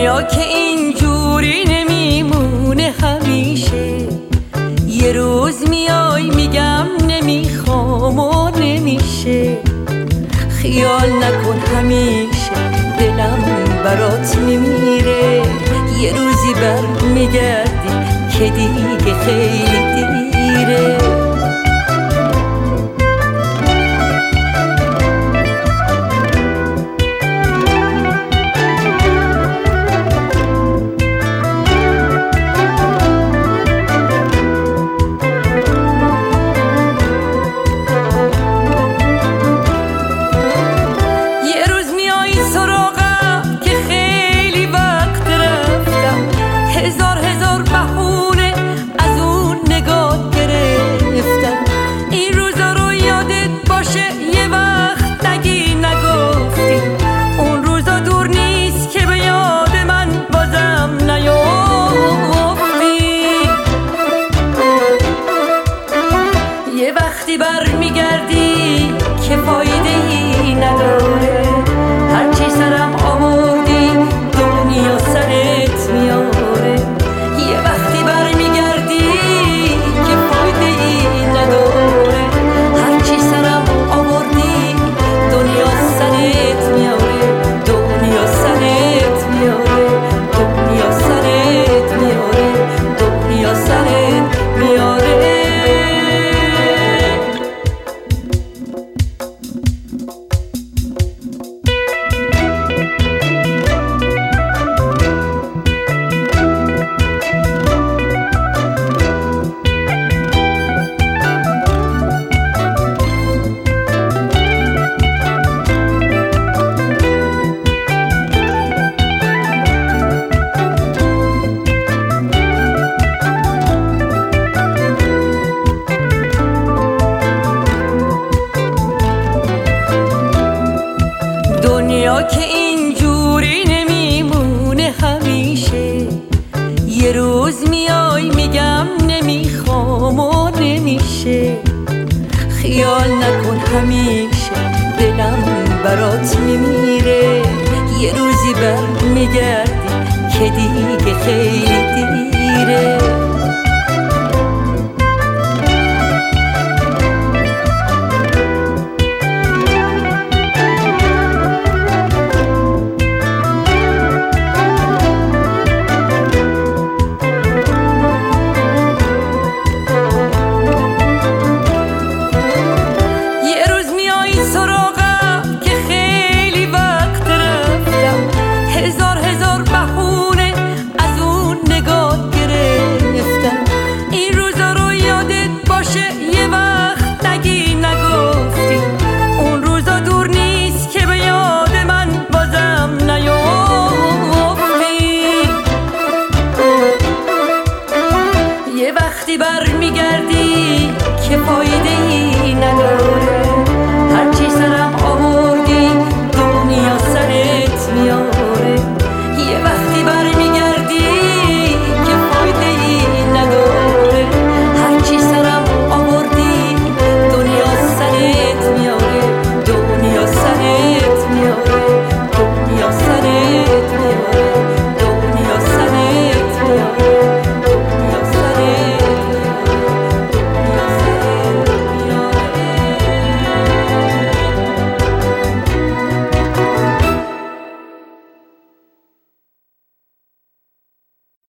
دنیا که اینجوری نمیمونه همیشه، یه روز میای میگم نمیخوام و نمیشه. خیال نکن همیشه دلم برات میمیره، یه روزی بر میگردی که دیگه خیلی دیره. وقتی بر میگردی که فایده ای نداره، هرچی سرم آوردی دنیا سرت میاره. یه وقتی بر میگردی که فایده ای نداره، هرچی سرم آوردی دنیا سرت میاره، دنیا سرت میاره، دنیا سرت میاره، دنیا سرت میاره. دنیا که اینجوری نمیمونه همیشه، یه روز میای میگم نمیخوام و نمیشه. خیال نکن همیشه دلم برات میمیره، یه روزی بر میگردی که دیگه خیلی دیره.